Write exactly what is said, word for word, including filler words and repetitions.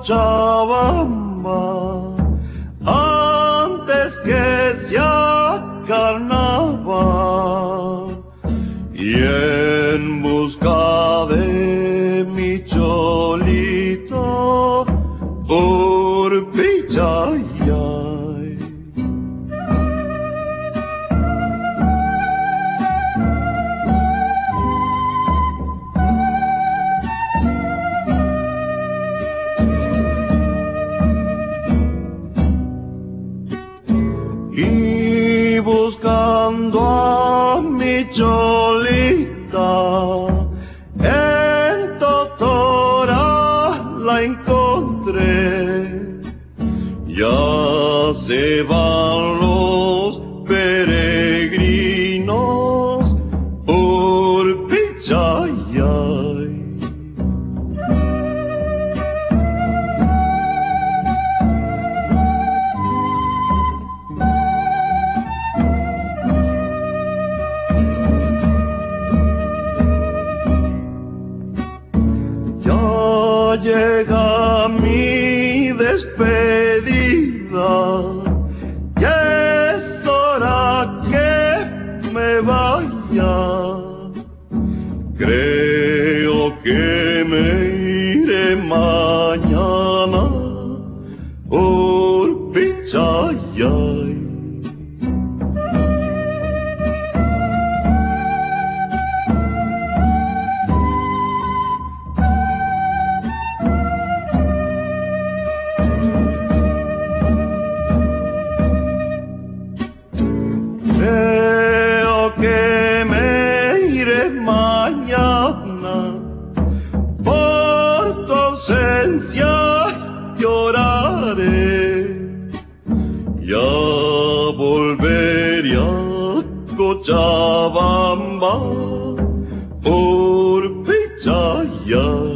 Cochabamba antes que sea carnaval, y en busca de mi cholito por Pichayay. Y buscando a mi cholita en Totora la encontré. Ya se van los peregrinos por Pichayay. Llega mi despedida, ya es hora que me vaya. Creo que me iré mañana por Pichayay. Creo que me iré mañana, por tu ausencia lloraré. Ya volveré a Cochabamba por Pichayay.